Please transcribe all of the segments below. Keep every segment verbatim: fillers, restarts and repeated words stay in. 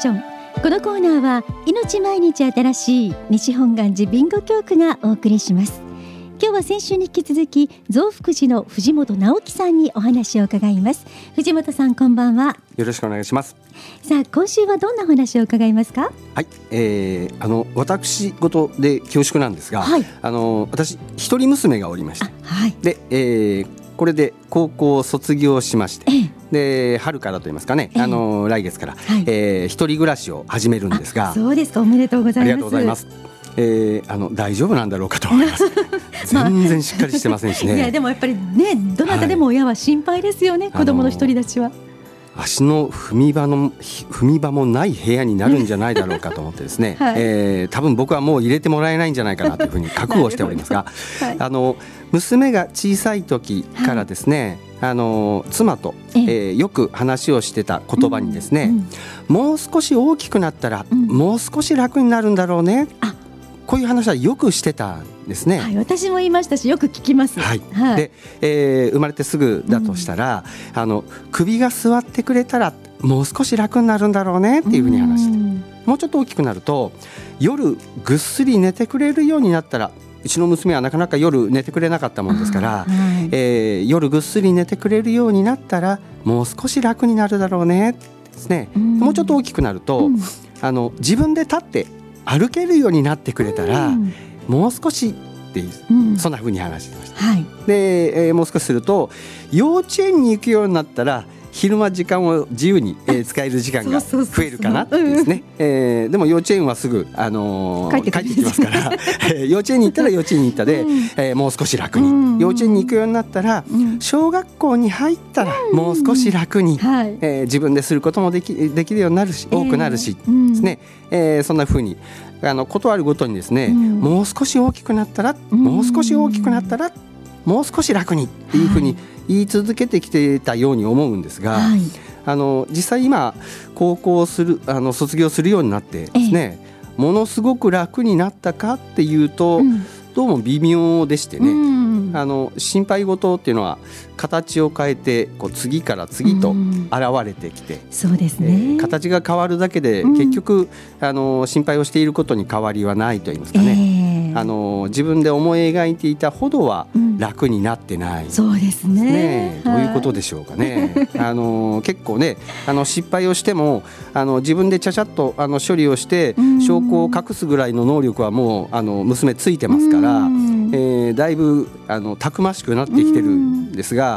ション。このコーナーは命毎日新しい西本願寺ビンゴ教区がお送りします。今日は先週に引き続き増福寺の藤本直樹さんにお話を伺います。藤本さん、こんばんは。 よろしくお願いします。 さあ、今週はどんなお話を伺いますか？ はい、えー、あの私事で恐縮なんですが、はい、あの私一人娘がおりまして、はい、で、えー、これで高校を卒業しまして、ええ、で春からと言いますかね、ええ、あの来月から、はい、えー、一人暮らしを始めるんですが。 そうですか、おめでとうございます。 ありがとうございます。えー、あの大丈夫なんだろうかと思います全然しっかりしてませんしね。 いやでもやっぱりね、どなたでも親は心配ですよね、はい、子供の独り立ちは。 足の踏み場の踏み場もない部屋になるんじゃないだろうかと思ってですね、はい、えー、多分僕はもう入れてもらえないんじゃないかなというふうに覚悟をしておりますが、はい、あの娘が小さい時からですね、はい、あの妻と、えー、よく話をしてた言葉にですね、うんうん、もう少し大きくなったら、うん、もう少し楽になるんだろうね、あ、こういう話はよくしてたんですね。 はい、私も言いましたし、よく聞きます。 はいはい、で、えー、生まれてすぐだとしたら、うん、あの首が座ってくれたらもう少し楽になるんだろうねっていうふうに話して、うん、もうちょっと大きくなると夜ぐっすり寝てくれるようになったら、うちの娘はなかなか夜寝てくれなかったもんですから、はい、えー、夜ぐっすり寝てくれるようになったらもう少し楽になるだろうねですね、うん、もうちょっと大きくなると、うん、あの自分で立って歩けるようになってくれたら、うん、もう少しっていう、うん、そんな風に話してました、はい、で、えー、もう少しすると幼稚園に行くようになったら昼間時間を自由に、えー、使える時間が増えるかなってですね、えー、でも幼稚園はすぐ、あのー、帰ってきますから幼稚園に行ったら幼稚園に行ったで、うん、えー、もう少し楽に、うん、幼稚園に行くようになったら、うん、小学校に入ったらもう少し楽に、うん、はい、えー、自分ですることもでき、できるようになるし、多くなるし、えーですね、えー、そんな風にあのことあるごとにですね、うん、もう少し大きくなったら、うん、もう少し大きくなったらもう少し楽にっていう風に言い続けてきてたように思うんですが、はい、あの実際今高校をするあの卒業するようになってですね、ものすごく楽になったかっていうと、うん、どうも微妙でしてね、うん、あの心配事っていうのは形を変えてこう次から次と現れてきて、うん、そうですね、えー、形が変わるだけで結局、うん、あの心配をしていることに変わりはないと言いますかね、えー、あの自分で思い描いていたほどは楽になってない、うん、そうですね、どういうことでしょうかねあの結構ね、あの失敗をしてもあの自分でちゃちゃっとあの処理をして証拠を隠すぐらいの能力はもうあの娘ついてますから、えー、だいぶあのたくましくなってきてるんですが、はい、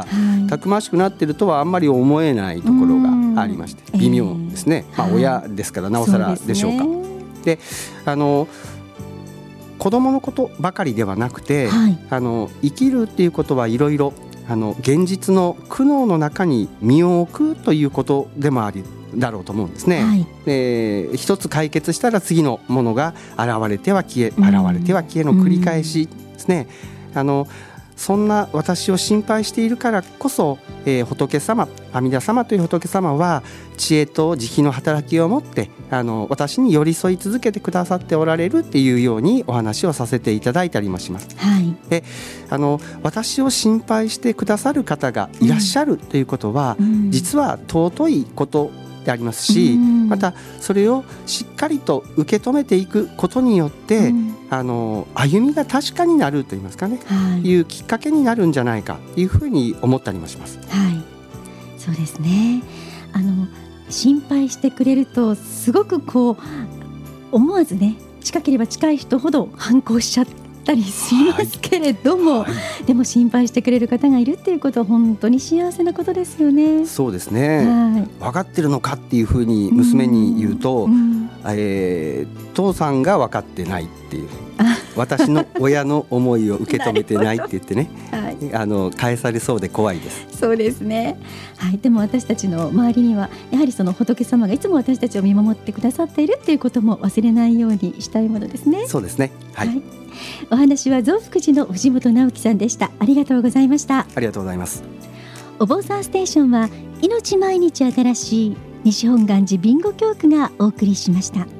たくましくなってるとはあんまり思えないところがありまして微妙ですね、えーまあ、親ですからなおさらでしょうか。で、あの子供のことばかりではなくて、はい、あの生きるっていうことはいろいろあの現実の苦悩の中に身を置くということでもありだろうと思うんですね、はい、で一つ解決したら次のものが現れては消え、現れては消えの繰り返しですね、あのそんな私を心配しているからこそ、えー、仏様、阿弥陀様という仏様は知恵と慈悲の働きを持ってあの私に寄り添い続けてくださっておられるっていうようにお話をさせていただいたりもします、はい、であの私を心配してくださる方がいらっしゃるということは、うん、実は尊いことでありますし、うん、またそれをしっかりと受け止めていくことによって、うん、あの歩みが確かになるといいますかね、はい、いうきっかけになるんじゃないかというふうに思ったりもします。はい、そうですね、あの心配してくれるとすごくこう思わずね、近ければ近い人ほど反抗しちゃったりしますけれども、はいはい、でも心配してくれる方がいるっていうことは本当に幸せなことですよね。そうですね、はい、分かってるのかっていうふうに娘に言うと、うん、えー、父さんが分かってないっていう私の親の思いを受け止めてないって言ってね、はい、あの返されそうで怖いです。そうですね、はい、でも私たちの周りにはやはりその仏様がいつも私たちを見守ってくださっているっていうことも忘れないようにしたいものですね。そうですね、はい、はい、お話は増福寺の藤本直樹さんでした。ありがとうございました。ありがとうございます。お坊さんステーションは命毎日新しい西本願寺ビンゴ教区がお送りしました。